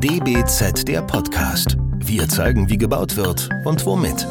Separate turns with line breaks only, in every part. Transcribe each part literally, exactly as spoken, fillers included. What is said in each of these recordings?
D B Z, der Podcast. Wir zeigen, wie gebaut wird und womit.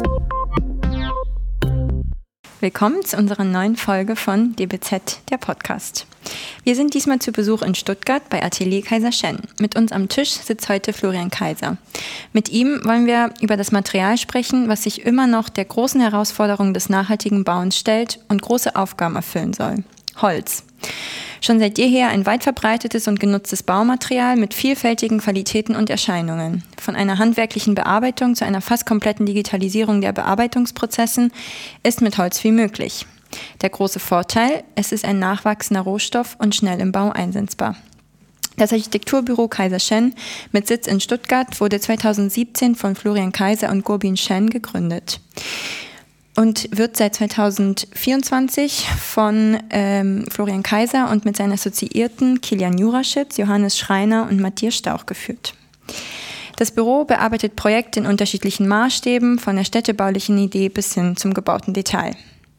Willkommen zu unserer neuen Folge von D B Z, der Podcast. Wir sind diesmal zu Besuch in Stuttgart bei Atelier Kaiser Shen. Mit uns am Tisch sitzt heute Florian Kaiser. Mit ihm wollen wir über das Material sprechen, was sich immer noch der großen Herausforderung des nachhaltigen Bauens stellt und große Aufgaben erfüllen soll: Holz. Schon seit jeher ein weit verbreitetes und genutztes Baumaterial mit vielfältigen Qualitäten und Erscheinungen. Von einer handwerklichen Bearbeitung zu einer fast kompletten Digitalisierung der Bearbeitungsprozessen ist mit Holz viel möglich. Der große Vorteil: Es ist ein nachwachsender Rohstoff und schnell im Bau einsetzbar. Das Architekturbüro Kaiser Shen mit Sitz in Stuttgart wurde zweitausendsiebzehn von Florian Kaiser und Gurbin Shen gegründet und wird seit zweitausendvierundzwanzig von ähm, Florian Kaiser und mit seinen Assoziierten Kilian Juraschitz, Johannes Schreiner und Matthias Stauch geführt. Das Büro bearbeitet Projekte in unterschiedlichen Maßstäben, von der städtebaulichen Idee bis hin zum gebauten Detail.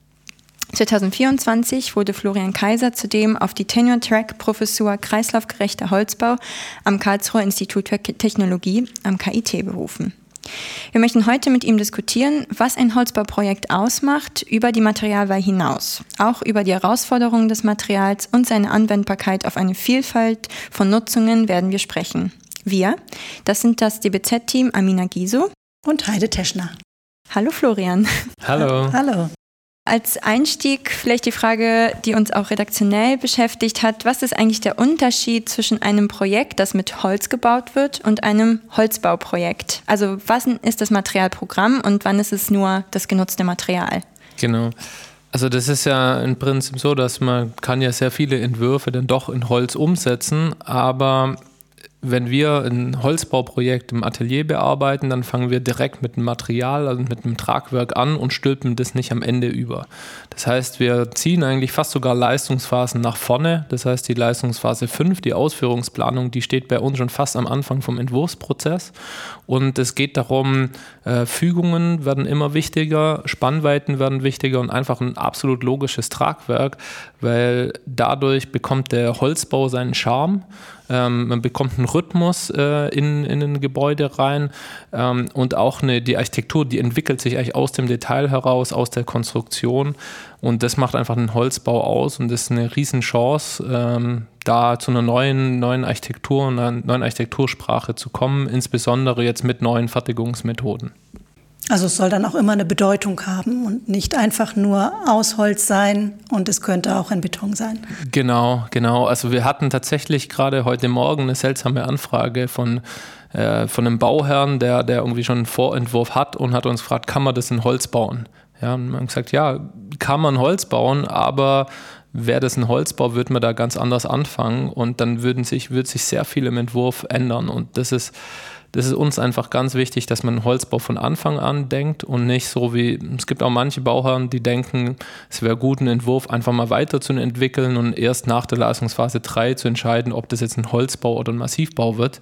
zweitausendvierundzwanzig wurde Florian Kaiser zudem auf die Tenure-Track-Professur Kreislaufgerechter Holzbau am Karlsruher Institut für Technologie, am K I T, berufen. Wir möchten heute mit ihm diskutieren, was ein Holzbauprojekt ausmacht, über die Materialwahl hinaus. Auch über die Herausforderungen des Materials und seine Anwendbarkeit auf eine Vielfalt von Nutzungen werden wir sprechen. Wir, das sind das D B Z-Team Amina Giso
und Heide Teschner.
Hallo Florian.
Hallo.
Hallo.
Als Einstieg vielleicht die Frage, die uns auch redaktionell beschäftigt hat: Was ist eigentlich der Unterschied zwischen einem Projekt, das mit Holz gebaut wird, und einem Holzbauprojekt? Also was ist das Materialprogramm und wann ist es nur das genutzte Material?
Genau. Also das ist ja im Prinzip so, dass man kann ja sehr viele Entwürfe dann doch in Holz umsetzen, aber wenn wir ein Holzbauprojekt im Atelier bearbeiten, dann fangen wir direkt mit dem Material, also mit dem Tragwerk an und stülpen das nicht am Ende über. Das heißt, wir ziehen eigentlich fast sogar Leistungsphasen nach vorne. Das heißt, die Leistungsphase fünf, die Ausführungsplanung, die steht bei uns schon fast am Anfang vom Entwurfsprozess. Und es geht darum, äh, Fügungen werden immer wichtiger, Spannweiten werden wichtiger und einfach ein absolut logisches Tragwerk, weil dadurch bekommt der Holzbau seinen Charme. Ähm, man bekommt einen Rhythmus äh, in, in ein Gebäude rein ähm, und auch eine, die Architektur, die entwickelt sich eigentlich aus dem Detail heraus, aus der Konstruktion, und das macht einfach einen Holzbau aus und das ist eine Riesenchance, ähm, da zu einer neuen, neuen Architektur und einer neuen Architektursprache zu kommen, insbesondere jetzt mit neuen Fertigungsmethoden.
Also es soll dann auch immer eine Bedeutung haben und nicht einfach nur aus Holz sein, und es könnte auch in Beton sein. Genau,
genau. Also wir hatten tatsächlich gerade heute Morgen eine seltsame Anfrage von, äh, von einem Bauherrn, der, der irgendwie schon einen Vorentwurf hat und hat uns gefragt, kann man das in Holz bauen? Ja, und man hat gesagt, ja, kann man Holz bauen, aber wäre das ein Holzbau, würde man da ganz anders anfangen und dann würden sich, würde sich sehr viel im Entwurf ändern, und das ist Das ist uns einfach ganz wichtig, dass man einen Holzbau von Anfang an denkt und nicht so wie, es gibt auch manche Bauherren, die denken, es wäre gut, einen Entwurf einfach mal weiter zu entwickeln und erst nach der Leistungsphase drei zu entscheiden, ob das jetzt ein Holzbau oder ein Massivbau wird.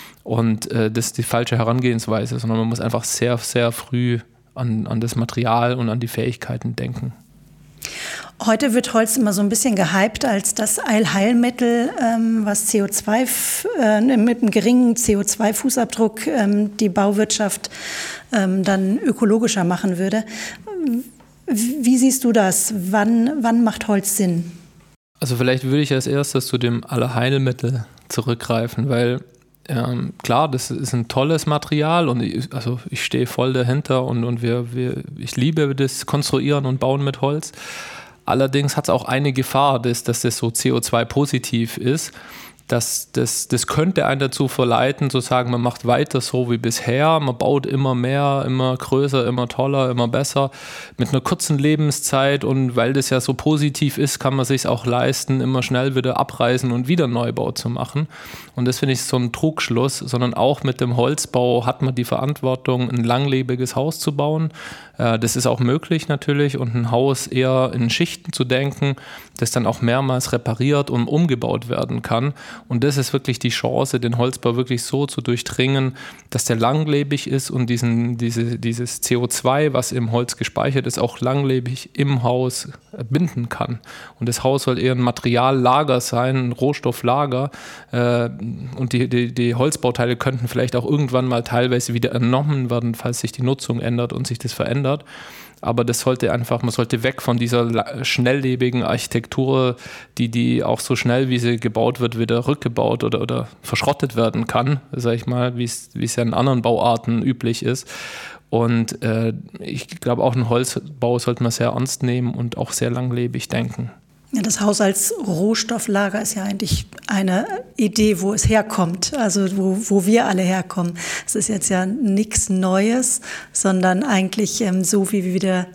Und äh, das ist die falsche Herangehensweise, sondern man muss einfach sehr, sehr früh an, an das Material und an die Fähigkeiten denken.
Heute wird Holz immer so ein bisschen gehypt als das Allheilmittel, ähm, was C O zwei f- äh, mit einem geringen C O zwei Fußabdruck ähm, die Bauwirtschaft ähm, dann ökologischer machen würde. Wie siehst du das? Wann, wann macht Holz Sinn?
Also vielleicht würde ich als erstes zu dem Allheilmittel zurückgreifen, weil ähm, klar, das ist ein tolles Material und ich, also ich stehe voll dahinter und, und wir, wir, ich liebe das Konstruieren und Bauen mit Holz. Allerdings hat es auch eine Gefahr, dass, dass das so C O zwei positiv ist. Das, das, das könnte einen dazu verleiten, zu sagen, man macht weiter so wie bisher, man baut immer mehr, immer größer, immer toller, immer besser, mit einer kurzen Lebenszeit, und weil das ja so positiv ist, kann man sich auch leisten, immer schnell wieder abreißen und wieder Neubau zu machen. Und das finde ich so ein Trugschluss, sondern auch mit dem Holzbau hat man die Verantwortung, ein langlebiges Haus zu bauen. Das ist auch möglich natürlich, und ein Haus eher in Schichten zu denken, das dann auch mehrmals repariert und umgebaut werden kann. Und das ist wirklich die Chance, den Holzbau wirklich so zu durchdringen, dass der langlebig ist und diesen, diese, dieses C O zwei, was im Holz gespeichert ist, auch langlebig im Haus binden kann. Und das Haus soll eher ein Materiallager sein, ein Rohstofflager. Äh, und die, die, die Holzbauteile könnten vielleicht auch irgendwann mal teilweise wieder entnommen werden, falls sich die Nutzung ändert und sich das verändert. Aber das sollte einfach, man sollte weg von dieser schnelllebigen Architektur, die, die auch so schnell, wie sie gebaut wird, wieder rückgebaut oder, oder verschrottet werden kann, sage ich mal, wie es, wie es ja in anderen Bauarten üblich ist. Und äh, ich glaube, auch einen Holzbau sollte man sehr ernst nehmen und auch sehr langlebig denken.
Ja, das Haus als Rohstofflager ist ja eigentlich eine Idee, wo es herkommt, also wo, wo wir alle herkommen. Es ist jetzt ja nichts Neues, sondern eigentlich ähm, so, wie wir wieder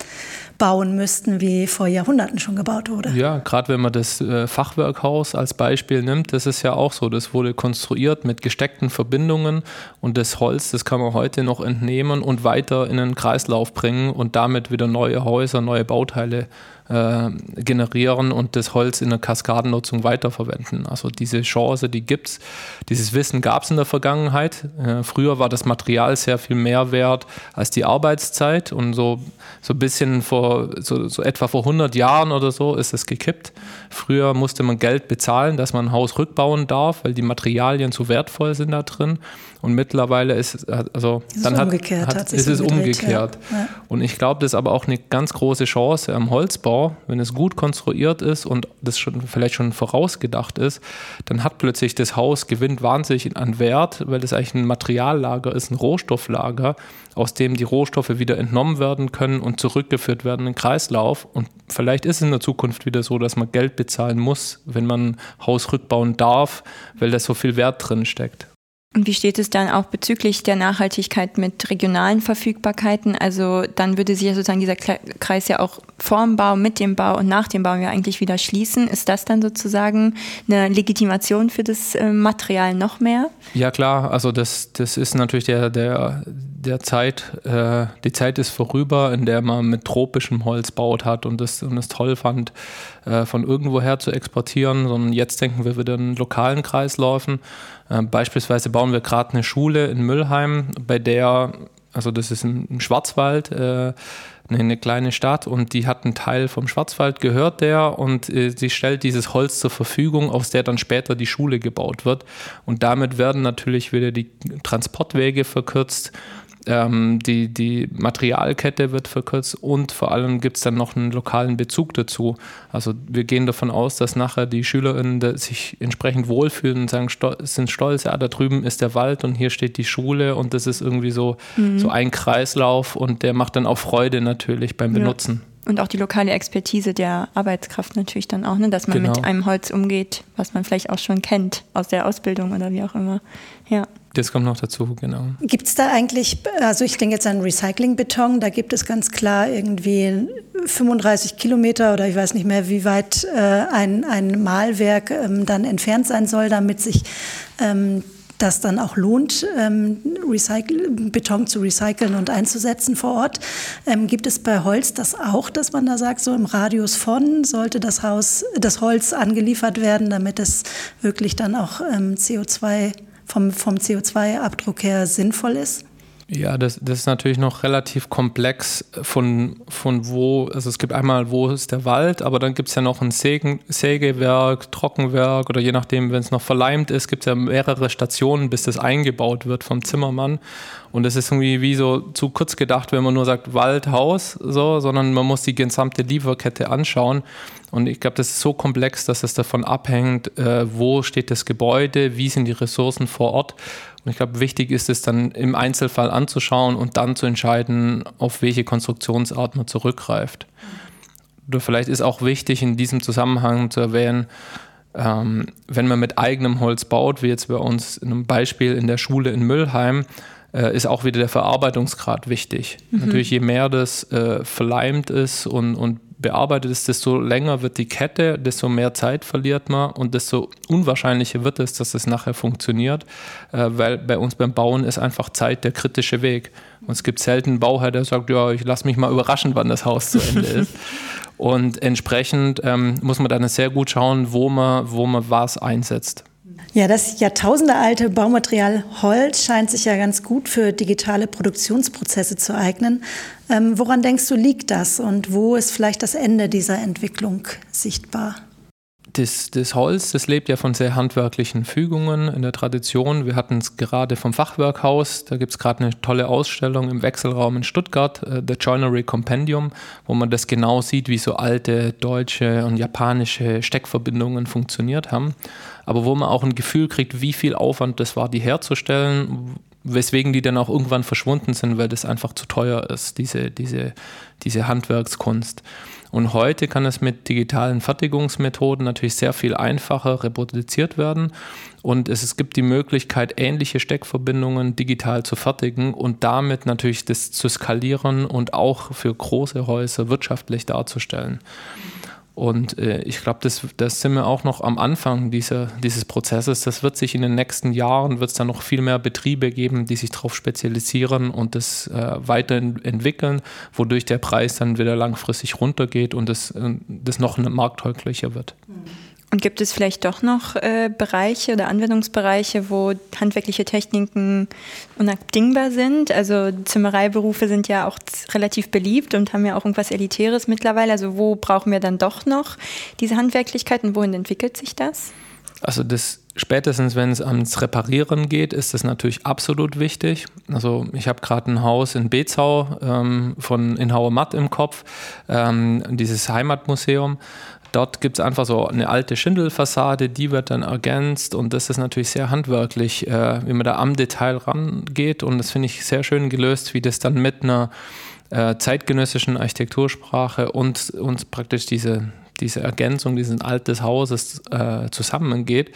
bauen müssten, wie vor Jahrhunderten schon gebaut wurde.
Ja, gerade wenn man das äh, Fachwerkhaus als Beispiel nimmt, das ist ja auch so, das wurde konstruiert mit gesteckten Verbindungen und das Holz, das kann man heute noch entnehmen und weiter in den Kreislauf bringen und damit wieder neue Häuser, neue Bauteile äh, generieren und das Holz in der Kaskadennutzung weiterverwenden. Also diese Chance, die gibt's. Dieses Wissen gab es in der Vergangenheit. Äh, früher war das Material sehr viel mehr wert als die Arbeitszeit und so, so ein bisschen vor, so, so etwa vor hundert Jahren oder so ist es gekippt. Früher musste man Geld bezahlen, dass man ein Haus rückbauen darf, weil die Materialien zu wertvoll sind da drin. Und mittlerweile ist also
es
dann
ist
hat,
umgekehrt,
hat,
hat sich
ist
so
es
gedreht,
umgekehrt.
Ja. Ja.
Und ich glaube, das ist aber auch eine ganz große Chance am Holzbau, wenn es gut konstruiert ist und das schon vielleicht schon vorausgedacht ist, dann hat plötzlich das Haus gewinnt wahnsinnig an Wert, weil das eigentlich ein Materiallager ist, ein Rohstofflager, aus dem die Rohstoffe wieder entnommen werden können und zurückgeführt werden in den Kreislauf. Und vielleicht ist es in der Zukunft wieder so, dass man Geld bezahlen muss, wenn man ein Haus rückbauen darf, weil da so viel Wert drin steckt.
Und wie steht es dann auch bezüglich der Nachhaltigkeit mit regionalen Verfügbarkeiten? Also dann würde sich ja sozusagen dieser Kreis ja auch vor dem Bau, mit dem Bau und nach dem Bau ja eigentlich wieder schließen. Ist das dann sozusagen eine Legitimation für das Material noch mehr? Ja
klar, also das, das ist natürlich der, der, der Zeit, äh, die Zeit ist vorüber, in der man mit tropischem Holz baut hat und das, und das toll fand, äh, von irgendwoher zu exportieren, sondern jetzt denken wir wieder in lokalen Kreisläufen. Äh, beispielsweise bauen wir gerade eine Schule in Müllheim, bei der, also das ist im Schwarzwald, äh, eine kleine Stadt und die hat einen Teil vom Schwarzwald, gehört der und äh, sie stellt dieses Holz zur Verfügung, aus der dann später die Schule gebaut wird. Und damit werden natürlich wieder die Transportwege verkürzt, ähm, die, die Materialkette wird verkürzt und vor allem gibt es dann noch einen lokalen Bezug dazu. Also wir gehen davon aus, dass nachher die SchülerInnen sich entsprechend wohlfühlen und sagen, sto- sind stolz, ja, da drüben ist der Wald und hier steht die Schule und das ist irgendwie so, mhm. so ein Kreislauf und der macht dann auch Freude natürlich beim Benutzen.
Ja. Und auch die lokale Expertise der Arbeitskraft natürlich dann auch, ne? Dass man genau. mit einem Holz umgeht, was man vielleicht auch schon kennt aus der Ausbildung oder wie auch immer. Ja.
Das kommt noch dazu, genau.
Gibt es da eigentlich, also ich denke jetzt an Recyclingbeton, da gibt es ganz klar irgendwie fünfunddreißig Kilometer oder ich weiß nicht mehr, wie weit äh, ein, ein Mahlwerk ähm, dann entfernt sein soll, damit sich ähm, das dann auch lohnt, ähm, Recycle, Beton zu recyceln und einzusetzen vor Ort. Ähm, gibt es bei Holz das auch, dass man da sagt, so im Radius von sollte das Haus, das Holz angeliefert werden, damit es wirklich dann auch ähm, C O zwei vom, vom C O zwei Abdruck her sinnvoll ist?
Ja, das, das ist natürlich noch relativ komplex von, von wo, also es gibt einmal, wo ist der Wald, aber dann gibt es ja noch ein Sägen, Sägewerk, Trockenwerk oder je nachdem, wenn es noch verleimt ist, gibt es ja mehrere Stationen, bis das eingebaut wird vom Zimmermann. Und das ist irgendwie wie so zu kurz gedacht, wenn man nur sagt Wald, Haus, so, sondern man muss die gesamte Lieferkette anschauen. Und ich glaube, das ist so komplex, dass es davon abhängt, äh, wo steht das Gebäude, wie sind die Ressourcen vor Ort. Und ich glaube, wichtig ist es dann im Einzelfall anzuschauen und dann zu entscheiden, auf welche Konstruktionsart man zurückgreift. Oder vielleicht ist auch wichtig, in diesem Zusammenhang zu erwähnen, ähm, wenn man mit eigenem Holz baut, wie jetzt bei uns in einem Beispiel in der Schule in Müllheim, äh, ist auch wieder der Verarbeitungsgrad wichtig. Mhm. Natürlich, je mehr das äh, verleimt ist und, und bearbeitet ist, desto länger wird die Kette, desto mehr Zeit verliert man und desto unwahrscheinlicher wird es, dass es nachher funktioniert, äh, weil bei uns beim Bauen ist einfach Zeit der kritische Weg. Und es gibt selten einen Bauherr, der sagt, ja, ich lasse mich mal überraschen, wann das Haus zu Ende ist. Und entsprechend ähm, muss man dann sehr gut schauen, wo man, wo man was einsetzt.
Ja, das jahrtausendealte Baumaterial Holz scheint sich ja ganz gut für digitale Produktionsprozesse zu eignen. Ähm, woran denkst du, liegt das und wo ist vielleicht das Ende dieser Entwicklung sichtbar?
Das, das Holz, das lebt ja von sehr handwerklichen Fügungen in der Tradition. Wir hatten es gerade vom Fachwerkhaus, da gibt es gerade eine tolle Ausstellung im Wechselraum in Stuttgart, äh, The Joinery Compendium, wo man das genau sieht, wie so alte deutsche und japanische Steckverbindungen funktioniert haben. Aber wo man auch ein Gefühl kriegt, wie viel Aufwand das war, die herzustellen, weswegen die dann auch irgendwann verschwunden sind, weil das einfach zu teuer ist, diese, diese, diese Handwerkskunst. Und heute kann es mit digitalen Fertigungsmethoden natürlich sehr viel einfacher reproduziert werden. Und es, es gibt die Möglichkeit, ähnliche Steckverbindungen digital zu fertigen und damit natürlich das zu skalieren und auch für große Häuser wirtschaftlich darzustellen. Und äh, ich glaube, das, das sind wir auch noch am Anfang dieser, dieses Prozesses. Das wird sich in den nächsten Jahren, wird es dann noch viel mehr Betriebe geben, die sich darauf spezialisieren und das äh, weiterentwickeln, wodurch der Preis dann wieder langfristig runtergeht und das, äh, das noch markttauglicher wird.
Und gibt es vielleicht doch noch äh, Bereiche oder Anwendungsbereiche, wo handwerkliche Techniken unabdingbar sind? Also Zimmereiberufe sind ja auch relativ beliebt und haben ja auch irgendwas Elitäres mittlerweile. Also wo brauchen wir dann doch noch diese Handwerklichkeit und wohin entwickelt sich das?
Also das spätestens, wenn es ans Reparieren geht, ist das natürlich absolut wichtig. Also ich habe gerade ein Haus in Bezau ähm, von Inhauer Matt im Kopf, ähm, dieses Heimatmuseum. Dort gibt es einfach so eine alte Schindelfassade, die wird dann ergänzt und das ist natürlich sehr handwerklich, äh, wie man da am Detail rangeht und das finde ich sehr schön gelöst, wie das dann mit einer äh, zeitgenössischen Architektursprache und, und praktisch diese, diese Ergänzung dieses alten Hauses äh, zusammengeht.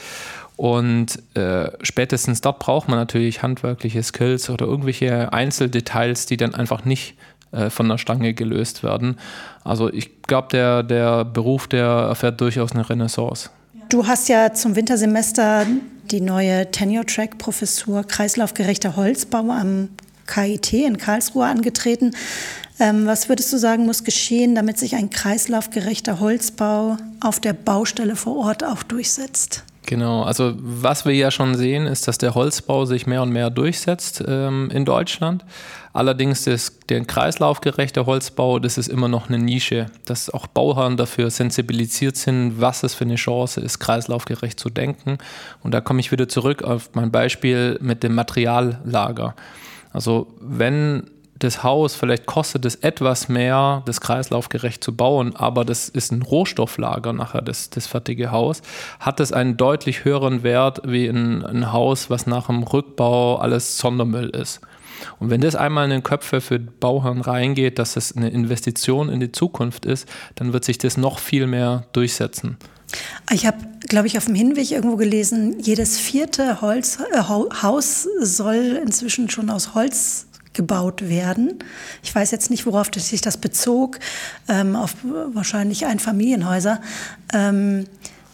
Und äh, spätestens dort braucht man natürlich handwerkliche Skills oder irgendwelche Einzeldetails, die dann einfach nicht von der Stange gelöst werden. Also ich glaube, der, der Beruf, der erfährt durchaus eine Renaissance.
Du hast ja zum Wintersemester die neue Tenure-Track-Professur Kreislaufgerechter Holzbau am K I T in Karlsruhe angetreten. Ähm, was würdest du sagen, muss geschehen, damit sich ein kreislaufgerechter Holzbau auf der Baustelle vor Ort auch durchsetzt?
Genau, also was wir ja schon sehen, ist, dass der Holzbau sich mehr und mehr durchsetzt ähm, in Deutschland. Allerdings ist der kreislaufgerechte Holzbau, das ist immer noch eine Nische, dass auch Bauherren dafür sensibilisiert sind, was es für eine Chance ist, kreislaufgerecht zu denken. Und da komme ich wieder zurück auf mein Beispiel mit dem Materiallager. Also wenn das Haus, vielleicht kostet es etwas mehr, das kreislaufgerecht zu bauen, aber das ist ein Rohstofflager nachher, das, das fertige Haus, hat es einen deutlich höheren Wert wie ein, ein Haus, was nach dem Rückbau alles Sondermüll ist. Und wenn das einmal in den Köpfe für Bauherren reingeht, dass es eine Investition in die Zukunft ist, dann wird sich das noch viel mehr durchsetzen.
Ich habe, glaube ich, auf dem Hinweg irgendwo gelesen, jedes vierte Holz, äh, Haus soll inzwischen schon aus Holz gebaut werden. Ich weiß jetzt nicht, worauf sich das bezog, ähm, auf wahrscheinlich Einfamilienhäuser. Ähm,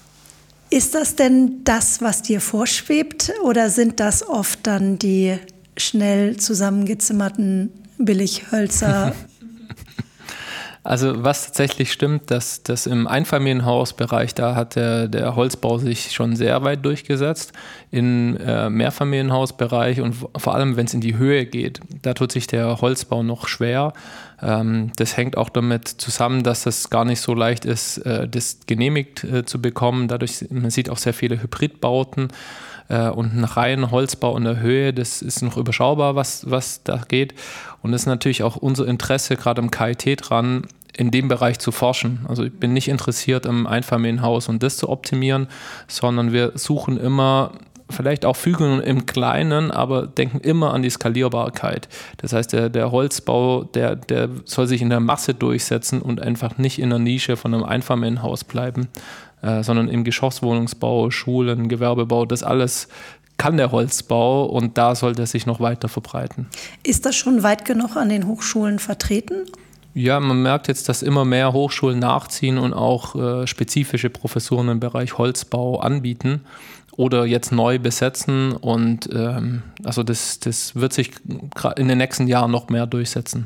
ist das denn das, was dir vorschwebt, oder sind das oft dann die schnell zusammengezimmerten Billighölzer?
Also was tatsächlich stimmt, dass, dass im Einfamilienhausbereich, da hat der, der Holzbau sich schon sehr weit durchgesetzt. Im äh, Mehrfamilienhausbereich und vor allem, wenn es in die Höhe geht, da tut sich der Holzbau noch schwer. Ähm, das hängt auch damit zusammen, dass es gar nicht so leicht ist, äh, das genehmigt äh, zu bekommen. Dadurch, man sieht auch sehr viele Hybridbauten. Und ein reiner Holzbau in der Höhe, das ist noch überschaubar, was, was da geht. Und das ist natürlich auch unser Interesse, gerade im K I T dran, in dem Bereich zu forschen. Also ich bin nicht interessiert im Einfamilienhaus und das zu optimieren, sondern wir suchen immer vielleicht auch Fügungen im Kleinen, aber denken immer an die Skalierbarkeit. Das heißt, der, der Holzbau, der, der soll sich in der Masse durchsetzen und einfach nicht in der Nische von einem Einfamilienhaus bleiben, äh, sondern im Geschosswohnungsbau, Schulen, Gewerbebau, das alles kann der Holzbau und da sollte es sich noch weiter verbreiten.
Ist das schon weit genug an den Hochschulen vertreten?
Ja, man merkt jetzt, dass immer mehr Hochschulen nachziehen und auch äh, spezifische Professuren im Bereich Holzbau anbieten oder jetzt neu besetzen und ähm, also das, das wird sich in den nächsten Jahren noch mehr durchsetzen.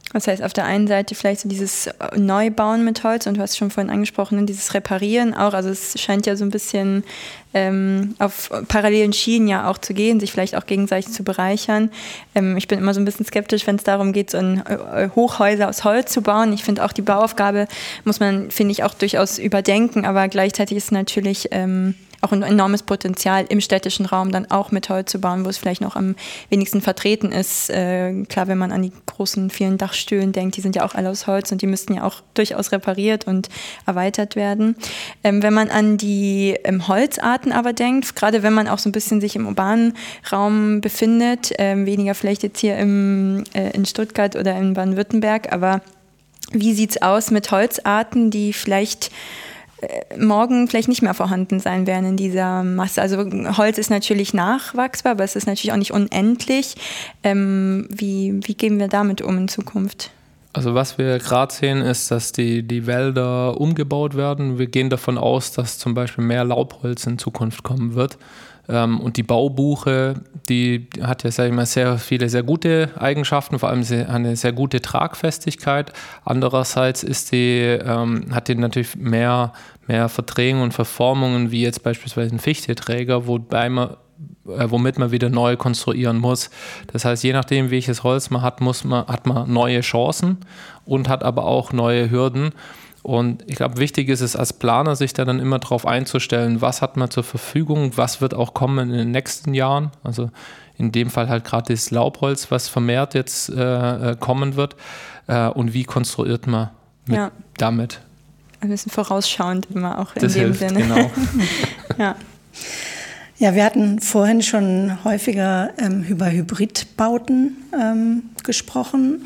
Das heißt, auf der einen Seite vielleicht so dieses Neubauen mit Holz und du hast schon vorhin angesprochen, dieses Reparieren auch. Also es scheint ja so ein bisschen ähm, auf parallelen Schienen ja auch zu gehen, sich vielleicht auch gegenseitig zu bereichern. Ähm, ich bin immer so ein bisschen skeptisch, wenn es darum geht, so ein Hochhäuser aus Holz zu bauen. Ich finde auch die Bauaufgabe muss man, finde ich, auch durchaus überdenken, aber gleichzeitig ist natürlich ähm, auch ein enormes Potenzial im städtischen Raum dann auch mit Holz zu bauen, wo es vielleicht noch am wenigsten vertreten ist. Äh, klar, wenn man an die großen, vielen Dachstühlen denkt, die sind ja auch alle aus Holz und die müssten ja auch durchaus repariert und erweitert werden. Ähm, wenn man an die ähm, Holzarten aber denkt, gerade wenn man auch so ein bisschen sich im urbanen Raum befindet, ähm, weniger vielleicht jetzt hier im, äh, in Stuttgart oder in Baden-Württemberg, aber wie sieht's aus mit Holzarten, die vielleicht morgen vielleicht nicht mehr vorhanden sein werden in dieser Masse. Also Holz ist natürlich nachwachsbar, aber es ist natürlich auch nicht unendlich. Ähm, wie, wie gehen wir damit um in Zukunft?
Also was wir gerade sehen, ist, dass die, die Wälder umgebaut werden. Wir gehen davon aus, dass zum Beispiel mehr Laubholz in Zukunft kommen wird. Ähm, und die Baubuche, die hat ja, sag ich mal, sehr viele sehr gute Eigenschaften, vor allem eine sehr gute Tragfestigkeit. Andererseits ist die, ähm, hat die natürlich mehr, mehr Verdrehungen und Verformungen, wie jetzt beispielsweise ein Fichteträger, wobei man womit man wieder neu konstruieren muss. Das heißt, je nachdem, welches Holz man hat, muss man, hat man neue Chancen und hat aber auch neue Hürden. Und ich glaube, wichtig ist es als Planer, sich da dann immer darauf einzustellen, was hat man zur Verfügung, was wird auch kommen in den nächsten Jahren. Also in dem Fall halt gerade das Laubholz, was vermehrt jetzt äh, kommen wird. Äh, und wie konstruiert man mit, ja. damit?
Ein bisschen vorausschauend immer auch in
das
dem
hilft,
Sinne.
Genau.
ja.
Ja, wir hatten vorhin schon häufiger ähm, über Hybridbauten ähm, gesprochen.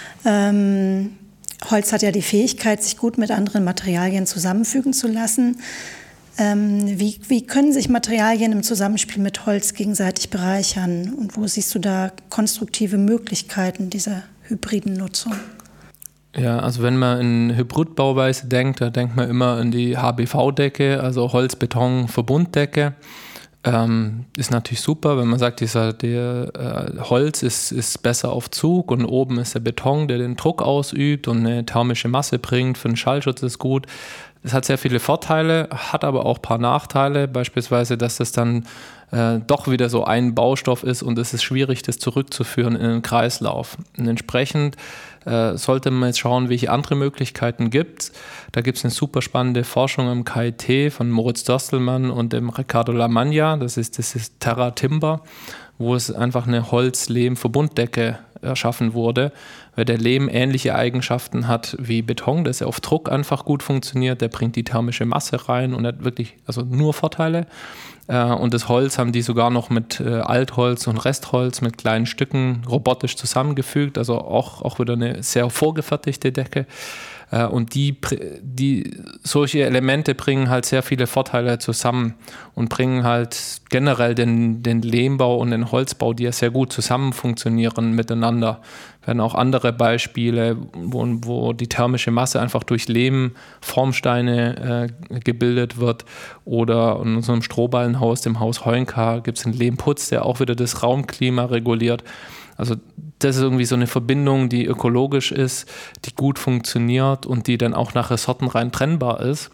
Ähm, Holz hat ja die Fähigkeit, sich gut mit anderen Materialien zusammenfügen zu lassen. Ähm, wie, wie können sich Materialien im Zusammenspiel mit Holz gegenseitig bereichern? Und wo siehst du da konstruktive Möglichkeiten dieser hybriden Nutzung?
Ja, also wenn man in Hybridbauweise denkt, da denkt man immer an die H B V-Decke, also Holz-Beton-Verbunddecke. Ähm, ist natürlich super, wenn man sagt, dieser, der äh, Holz ist, ist besser auf Zug und oben ist der Beton, der den Druck ausübt und eine thermische Masse bringt, für den Schallschutz ist gut. Das hat sehr viele Vorteile, hat aber auch ein paar Nachteile, beispielsweise, dass das dann äh, doch wieder so ein Baustoff ist und es ist schwierig, das zurückzuführen in den Kreislauf. Und entsprechend äh, sollte man jetzt schauen, welche andere Möglichkeiten gibt es. Da gibt es eine super spannende Forschung am K I T von Moritz Dostelmann und dem Riccardo Lamagna, das ist, das ist Terra Timber, wo es einfach eine Holz-Lehm-Verbunddecke erschaffen wurde, weil der Lehm ähnliche Eigenschaften hat wie Beton, dass er auf Druck einfach gut funktioniert, der bringt die thermische Masse rein und hat wirklich also nur Vorteile. Und das Holz haben die sogar noch mit Altholz und Restholz mit kleinen Stücken robotisch zusammengefügt, also auch, auch wieder eine sehr vorgefertigte Decke. Und die, die, solche Elemente bringen halt sehr viele Vorteile zusammen und bringen halt generell den, den Lehmbau und den Holzbau, die ja sehr gut zusammen funktionieren miteinander. Wir haben auch andere Beispiele, wo, wo die thermische Masse einfach durch Lehmformsteine äh, gebildet wird. Oder in unserem Strohballenhaus, dem Haus Heunka, gibt es einen Lehmputz, der auch wieder das Raumklima reguliert. Also das ist irgendwie so eine Verbindung, die ökologisch ist, die gut funktioniert und die dann auch nach Ressorten rein trennbar ist.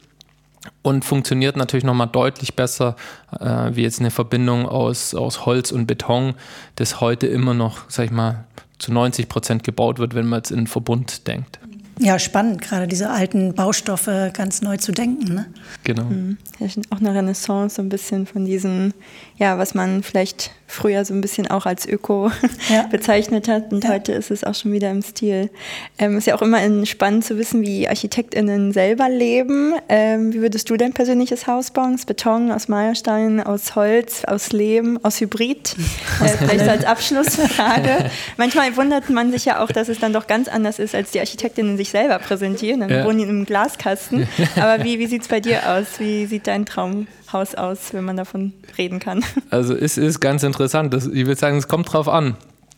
Und funktioniert natürlich nochmal deutlich besser, äh, wie jetzt eine Verbindung aus, aus Holz und Beton, das heute immer noch, sag ich mal, zu neunzig Prozent gebaut wird, wenn man jetzt in Verbund denkt.
Ja, spannend, gerade diese alten Baustoffe ganz neu zu denken. Ne?
Genau.
Mhm. Das ist auch eine Renaissance, so ein bisschen von diesen, ja, was man vielleicht früher so ein bisschen auch als Öko ja. bezeichnet hat. Und ja. heute ist es auch schon wieder im Stil. Ähm, ist ja auch immer spannend zu wissen, wie ArchitektInnen selber leben. Ähm, wie würdest du dein persönliches Haus bauen? Aus Beton, aus Maierstein, aus Holz, aus Lehm, aus Hybrid? äh, vielleicht als Abschlussfrage. Manchmal wundert man sich ja auch, dass es dann doch ganz anders ist, als die ArchitektInnen sich selber präsentieren. Dann ja. wohnen die in einem Glaskasten. Aber wie, wie sieht es bei dir aus? Wie sieht dein Traumhaus aus, wenn man davon reden kann?
Also es ist ganz interessant. Das, ich würde sagen, es kommt drauf an.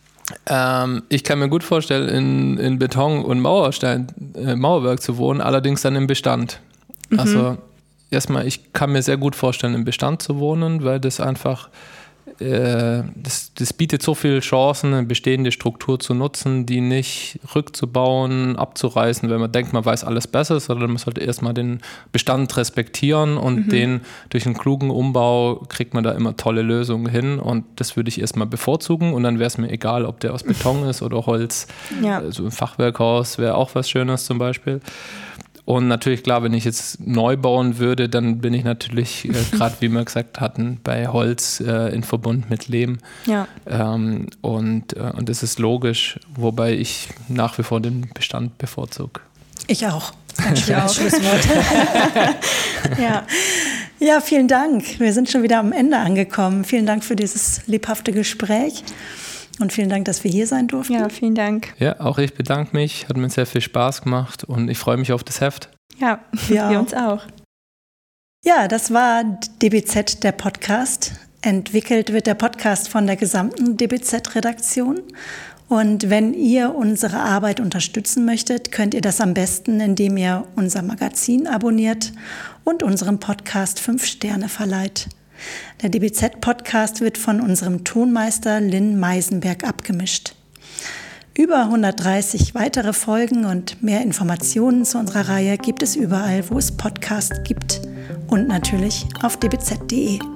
Ähm, ich kann mir gut vorstellen, in, in Beton und Mauerstein, äh, Mauerwerk zu wohnen, allerdings dann im Bestand. Mhm. Also erstmal, ich kann mir sehr gut vorstellen, im Bestand zu wohnen, weil das einfach äh, das, das bietet so viele Chancen, eine bestehende Struktur zu nutzen, die nicht rückzubauen, abzureißen, wenn man denkt, man weiß alles besser, sondern man sollte erstmal den Bestand respektieren und mhm. den durch einen klugen Umbau kriegt man da immer tolle Lösungen hin und das würde ich erstmal bevorzugen und dann wäre es mir egal, ob der aus Beton ist oder Holz. Ja. So ein Fachwerkhaus wäre auch was Schönes zum Beispiel. Und natürlich, klar, wenn ich jetzt neu bauen würde, dann bin ich natürlich, äh, gerade wie wir gesagt hatten, bei Holz äh, in Verbund mit Lehm. Ja. Ähm, und, äh, und das ist logisch, wobei ich nach wie vor den Bestand bevorzuge.
Ich auch. Ein schönes Schlusswort. ja. ja, vielen Dank. Wir sind schon wieder am Ende angekommen. Vielen Dank für dieses lebhafte Gespräch. Und vielen Dank, dass wir hier sein durften.
Ja, vielen Dank.
Ja, auch ich bedanke mich. Hat mir sehr viel Spaß gemacht und ich freue mich auf das Heft.
Ja, ja. wir uns auch.
Ja, das war D B Z, der Podcast. Entwickelt wird der Podcast von der gesamten D B Z-Redaktion. Und wenn ihr unsere Arbeit unterstützen möchtet, könnt ihr das am besten, indem ihr unser Magazin abonniert und unserem Podcast fünf Sterne verleiht. Der D B Z-Podcast wird von unserem Tonmeister Lynn Meisenberg abgemischt. Über hundertdreißig weitere Folgen und mehr Informationen zu unserer Reihe gibt es überall, wo es Podcasts gibt und natürlich auf d b z punkt d e.